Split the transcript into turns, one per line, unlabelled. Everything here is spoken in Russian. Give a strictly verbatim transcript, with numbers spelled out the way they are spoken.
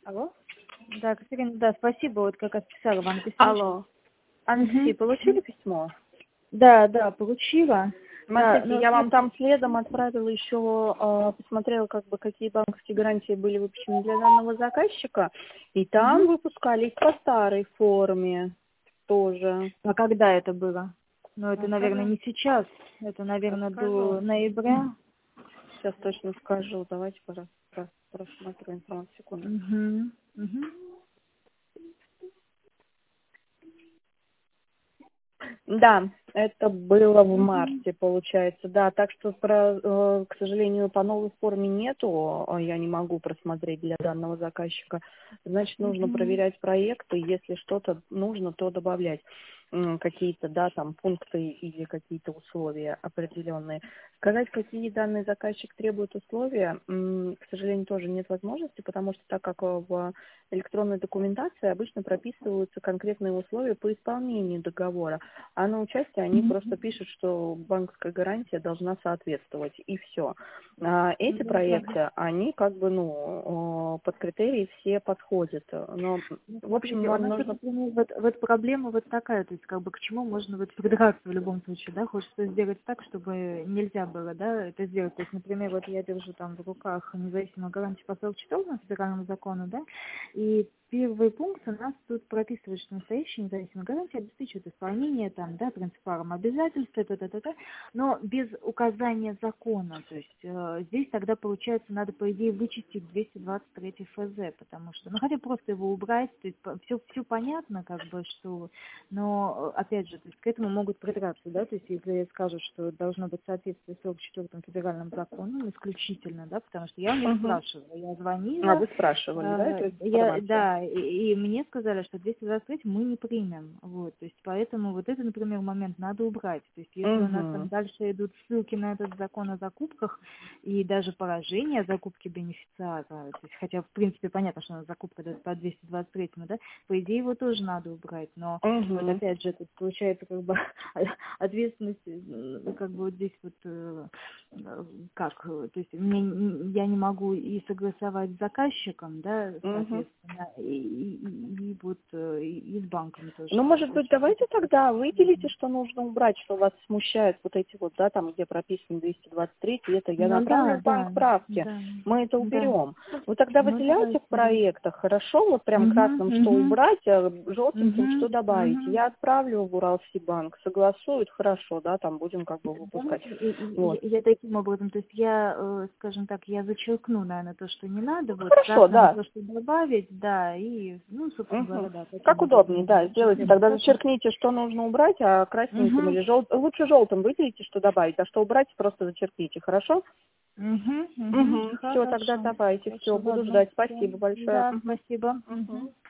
Алло? Да, Катерина, да, спасибо, вот как раз писала вам письмо.
Алло. Анастасия,
Мгм.
получили письмо?
Да, да, получила. Да,
Смотрите,
ну,
я вам
смотри-
там следом отправила еще, э, посмотрела, как бы, какие банковские гарантии были выпущены для данного заказчика, и там
Мгм.
выпускались по старой форме тоже.
А когда это было? Ну, это, наверное,
Расскажу.
не сейчас. Это, наверное, до
Расскажу.
ноября.
Сейчас точно скажу. Давайте пора- прос- просмотрю информацию. Секунду.
Угу. Угу.
Да, это было в
Угу.
марте, получается, да, так что, про, э, к сожалению, по новой форме нету, э, я не могу просмотреть для данного заказчика, значит, нужно
Угу.
проверять проекты, если что-то нужно, то добавлять м, какие-то, да, там, пункты или какие-то условия определенные. Сказать, какие данный заказчик требует условия, м, к сожалению, тоже нет возможности, потому что так как э, в электронной документации обычно прописываются конкретные условия по исполнению договора, а на участие они просто пишут, что банковская гарантия должна соответствовать, и все. Эти проекты, они как бы, ну, э, под критерии все подходят. Но,
Ну,
в общем,
смотрите, у
вам
нас вот,
нужно...
например, вот, вот проблема вот такая, то есть как бы к чему можно вот придраться в любом случае, да, хочется сделать так, чтобы нельзя было, да, это сделать. То есть, например, вот я держу там в руках независимую гарантию по сорок четвёртому федеральному закону, да, и первый пункт у нас тут прописывает, что настоящая независимая гарантия обеспечивает исполнение там, да, принципиалам обязательств, т.т. т.т., но без указания закона, то есть э, здесь тогда получается надо по идее вычистить двести двадцать третий эф зэ, потому что, ну хотя просто его убрать, то есть все, все понятно, как бы, что, но э, опять же, то есть к этому могут придраться, да, то есть если скажут, что должно быть соответствие сорок четвёртому федеральному закону исключительно, да, потому что я у них
Мгм.
спрашивала, я
А,
звонила,
вы спрашивали, да,
э,
эту
я,
информацию?
да, и, и мне сказали, что двести двадцать три мы не примем, вот, то есть поэтому вот это, например, момент надо убрать, то есть если у нас там
Угу.
дальше идут ссылки на этот закон о закупках и даже поражение закупки бенефициара, то есть, хотя в принципе понятно, что у нас закупка да, по двести двадцать третьему, да, по идее его тоже надо убрать, но вот
Угу.
опять же тут получается как бы ответственность, э, как бы вот здесь вот э, э, как, э, то есть мне, н- я не могу и согласовать с заказчиком, да,
Угу.
соответственно, и, и, и- и вот э, и, и с банком тоже,
Ну,
то есть
может быть,
получается.
давайте тогда выделите, что нужно убрать, что вас смущает вот эти вот, да, там, где прописан двести двадцать три, это я
Ну
направлю
да,
в банк
да,
справки,
да,
мы это
да.
уберем. Вы тогда
Ну
выделяйте
давайте,
в
да.
проектах, хорошо, вот прям
Угу,
красным, что
угу,
убрать, а желтеньким,
угу,
что добавить.
угу.
Я отправлю в Уралсибанк, согласуют, хорошо, да, там будем как бы
Да,
выпускать.
и- и-
Вот.
и- я таким образом, то есть я, э, скажем так, я зачеркну, наверное, то, что не надо, вот
Хорошо,
красным
да.
то, что добавить, да, и, ну, собственно говоря,
Мгм.
да, таким
Как
образом
удобнее, да,
можно
сделайте.
сделать.
Тогда
Хорошо.
зачеркните, что нужно убрать, а красненьким
Угу,
или желтым, лучше желтым выделите, что добавить, а что убрать, просто зачеркните, хорошо?
угу, угу,
Угу. Все, тогда
хорошо,
давайте, все,
хорошо,
буду
ладно,
ждать.
всё.
Спасибо большое.
Да,
Угу.
спасибо.
Угу.
Угу.